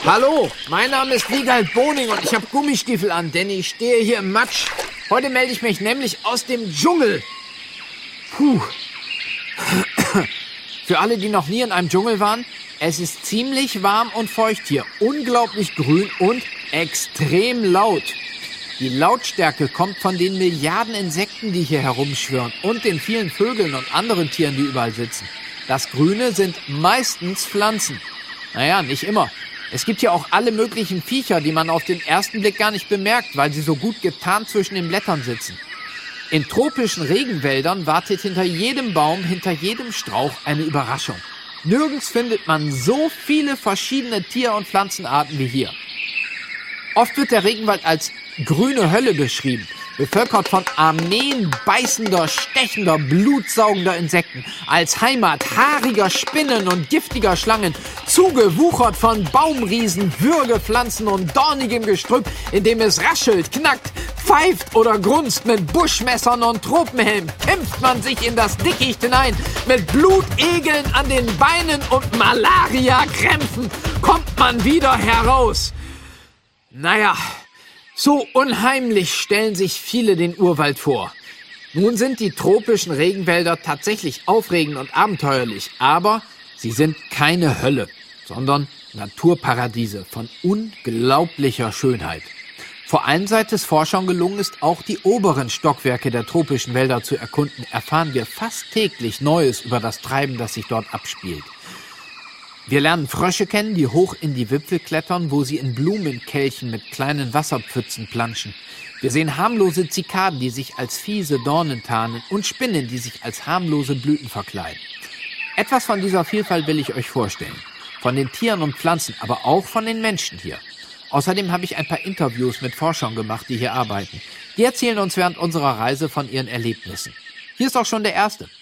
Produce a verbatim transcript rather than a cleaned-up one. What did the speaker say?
Hallo, mein Name ist Wiegald Boning und ich habe Gummistiefel an, denn ich stehe hier im Matsch. Heute melde ich mich nämlich aus dem Dschungel. Puh. Für alle, die noch nie in einem Dschungel waren, es ist ziemlich warm und feucht hier, unglaublich grün und extrem laut. Die Lautstärke kommt von den Milliarden Insekten, die hier herumschwirren und den vielen Vögeln und anderen Tieren, die überall sitzen. Das Grüne sind meistens Pflanzen. Naja, nicht immer. Es gibt hier auch alle möglichen Viecher, die man auf den ersten Blick gar nicht bemerkt, weil sie so gut getarnt zwischen den Blättern sitzen. In tropischen Regenwäldern wartet hinter jedem Baum, hinter jedem Strauch eine Überraschung. Nirgends findet man so viele verschiedene Tier- und Pflanzenarten wie hier. Oft wird der Regenwald als grüne Hölle beschrieben, bevölkert von Armeen beißender, stechender, blutsaugender Insekten, als Heimat haariger Spinnen und giftiger Schlangen, zugewuchert von Baumriesen, Würgepflanzen und dornigem Gestrüpp, in dem es raschelt, knackt, pfeift oder grunzt. Mit Buschmessern und Tropenhelm kämpft man sich in das Dickicht hinein. Mit Blutegeln an den Beinen und Malaria-Krämpfen kommt man wieder heraus. Naja, so unheimlich stellen sich viele den Urwald vor. Nun sind die tropischen Regenwälder tatsächlich aufregend und abenteuerlich, aber sie sind keine Hölle, sondern Naturparadiese von unglaublicher Schönheit. Vor allem seit es Forschern gelungen ist, auch die oberen Stockwerke der tropischen Wälder zu erkunden, erfahren wir fast täglich Neues über das Treiben, das sich dort abspielt. Wir lernen Frösche kennen, die hoch in die Wipfel klettern, wo sie in Blumenkelchen mit kleinen Wasserpfützen planschen. Wir sehen harmlose Zikaden, die sich als fiese Dornen tarnen, und Spinnen, die sich als harmlose Blüten verkleiden. Etwas von dieser Vielfalt will ich euch vorstellen. Von den Tieren und Pflanzen, aber auch von den Menschen hier. Außerdem habe ich ein paar Interviews mit Forschern gemacht, die hier arbeiten. Die erzählen uns während unserer Reise von ihren Erlebnissen. Hier ist auch schon der erste.